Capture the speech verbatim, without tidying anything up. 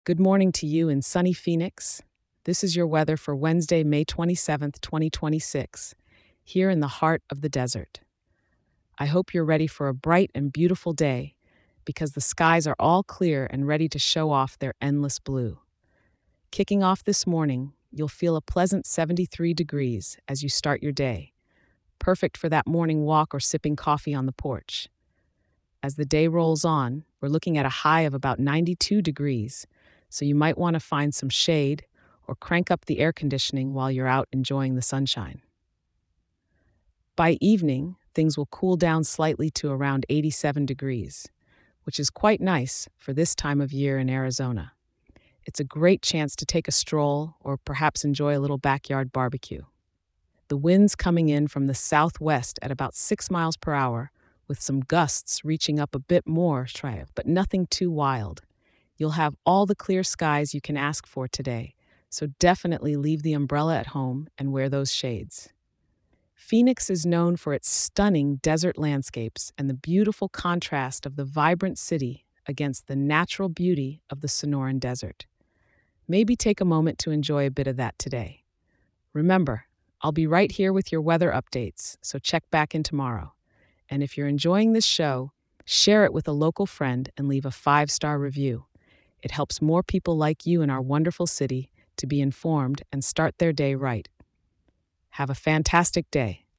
Good morning to you in sunny Phoenix. This is your weather for Wednesday, May twenty-seventh, twenty twenty-six, here in the heart of the desert. I hope you're ready for a bright and beautiful day because the skies are all clear and ready to show off their endless blue. Kicking off this morning, you'll feel a pleasant seventy-three degrees as you start your day, perfect for that morning walk or sipping coffee on the porch. As the day rolls on, we're looking at a high of about ninety-two degrees, so you might want to find some shade or crank up the air conditioning while you're out enjoying the sunshine. By evening, things will cool down slightly to around eighty-seven degrees, which is quite nice for this time of year in Arizona. It's a great chance to take a stroll or perhaps enjoy a little backyard barbecue. The wind's coming in from the southwest at about six miles per hour, with some gusts reaching up a bit more, but nothing too wild. You'll have all the clear skies you can ask for today, so definitely leave the umbrella at home and wear those shades. Phoenix is known for its stunning desert landscapes and the beautiful contrast of the vibrant city against the natural beauty of the Sonoran Desert. Maybe take a moment to enjoy a bit of that today. Remember, I'll be right here with your weather updates, so check back in tomorrow. And if you're enjoying this show, share it with a local friend and leave a five-star review. It helps more people like you in our wonderful city to be informed and start their day right. Have a fantastic day.